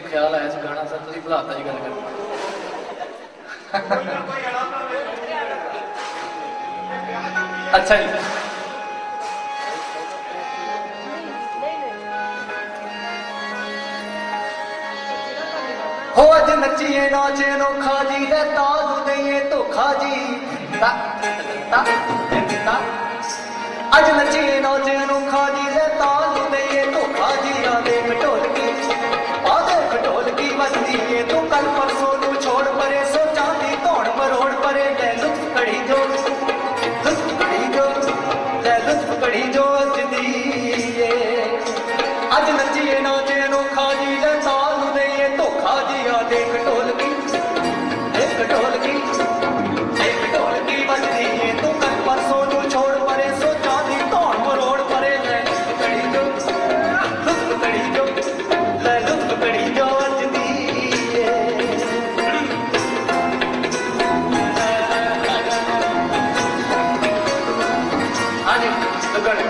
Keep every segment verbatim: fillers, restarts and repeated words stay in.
ख्याल आया सी गाना सर तुसीं भुलाता जी गल करनी अच्छा जी हो अज नचिए नाचे नोखा जी दे तालू दइए धोखा जी ता ता ता अज नचिए नाचे नोखा जी दे तालू दइए धोखा जी आ देख ढोलकी आ देख ढोलकी बजदी है तू कल परसों तू छोड़ परे सो चांदी धौड़ मरोड़ परे ले लुत्फ कड़ी जो लुत्फ कड़ी जो ले लुत्फ कड़ी जो अजदी अज नचिए नाचे नोखा जी दे तालू दइए धोखा जी आ देख ढोलकी देख ढोलकी देख ढोलकी बजदी है तू कल परसों तू छोड़ परे सो चांदी धौड़ मरोड़ परे ले लुत्फ कड़ी जो लुत्फ कड़ी जो ले लुत्फ कड़ी जो अजदी हाँ जी दुगड़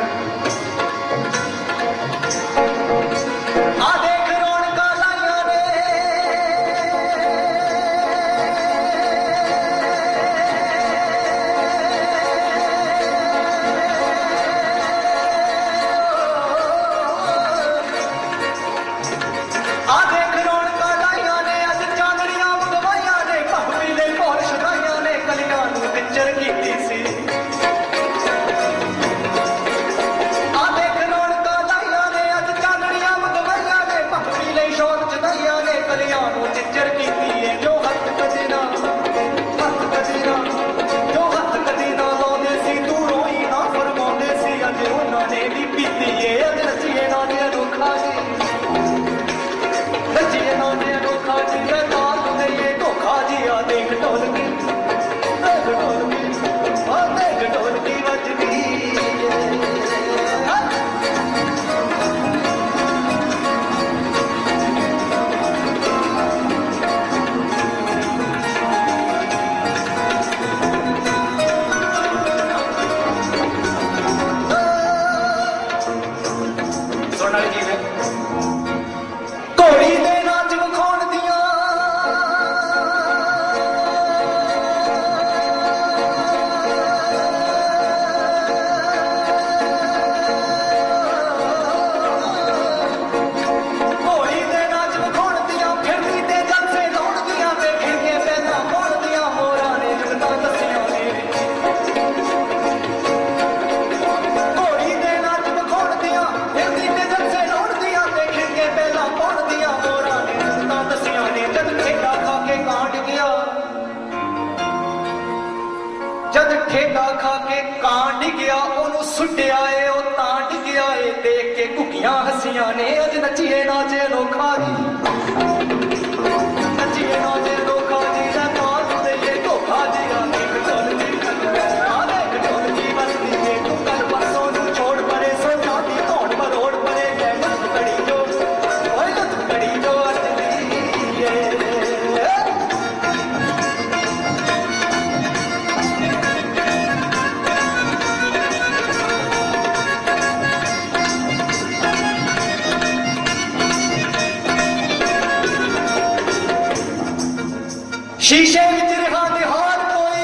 शीशे विच रहा निहार कोई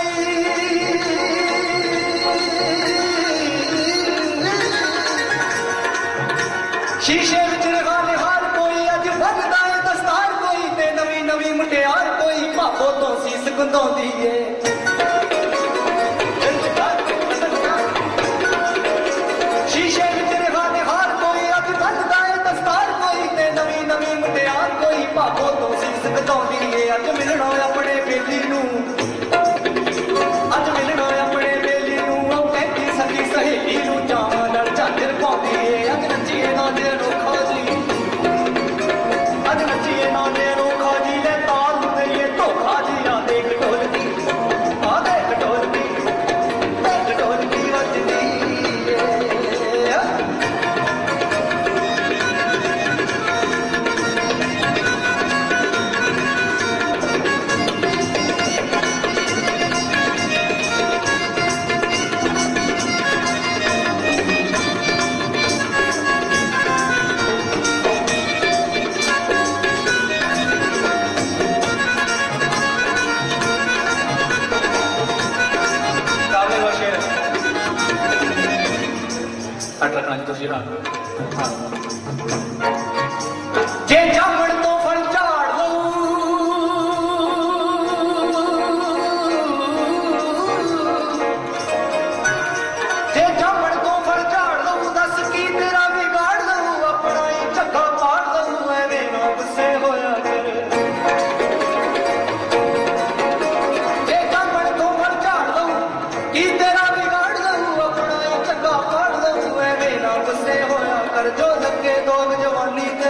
शीशे विच रहा निहार कोई अज बनदा है दस्तार कोई ते नवी नवी मुटियार कोई भापो तो सीस गुंदाउंदी है शीशे विच रहा निहार कोई अज बनदा है दस्तार कोई ते नवी नवी मुटियार कोई भापो तो सीस गुंदाउंदी है अज मिलना अपने बेली नू अज मिलना अपने बेली नू कहती सकी सहेली नू जावां नाल झांजर पाउंदी है अज नचिए नाचे नोखा जी अज नचिए नाचे नोखा जी ले ताल दइए धोखा जी आ देख ढोलकी सट रखना जी तुसीं रात जे जामण तो फल झाड़ लूं जे जामण तो फल झाड़ लूं दस की तेरा बिगाड़ लूं अपना ही झग्गा पाड़ लूं एवें ना गुस्से होया कर जे जामण तो फल झाड़ लूं की तेरा बिगाड़ लूं अपना ही झग्गा पाड़ लूं एवें ना गुस्से होया कर जो लगे दोग जवानी ते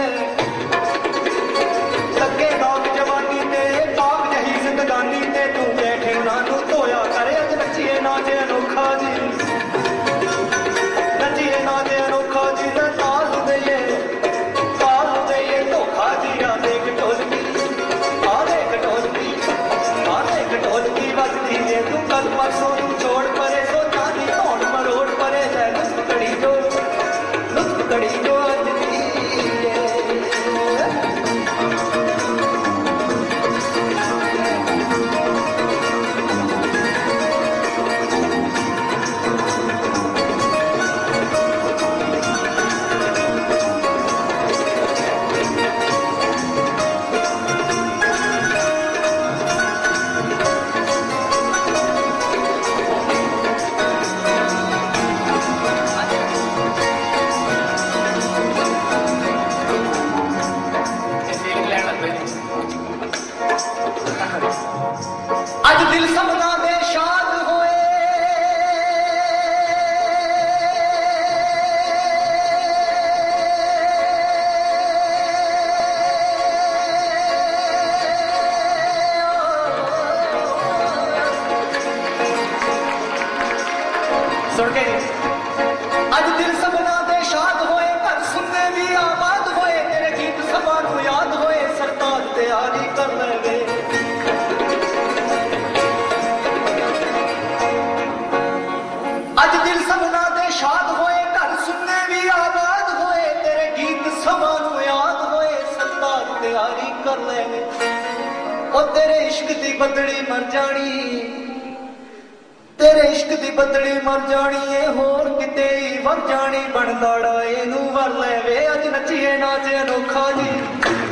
लगे दोग जवानी ते पाग जही जिंदगानी ते तू बैठे ना नू धोया करे अज नचिए नाचे अनोखा जी नचिए नाचे अनोखा जी ते ताल दईए ताल दईए धोखा जी आ देख ढोलकी आ देख ढोलकी आ देख ढोलकी बजदी जे तू कल परसों तू छोड़ परे सो चांदी धौन मरोड़ परे जै लुत्फ कड़ी जो लुत्फ कड़ी जो अज दी अज दिल सबना दे शाद होए सुन के अज दिल सबना दे शाद होए घर सुनने भी आबाद होए तेरे गीत सभा नू याद होए सरताज तैयारी कर ले अज दिल सबना दे शाद होए घर सुनने भी आबाद होए तेरे गीत सभा नू याद होए सरताज तैयारी कर ले ओ तेरे इश्क दी बदड़ी मर जानी तेरे इश्क दी बदड़ी मर जानी ए होर किते ही वर जानी बनदाड़ा एनू वर ले वे अज नचिए नाचे अनोखा जी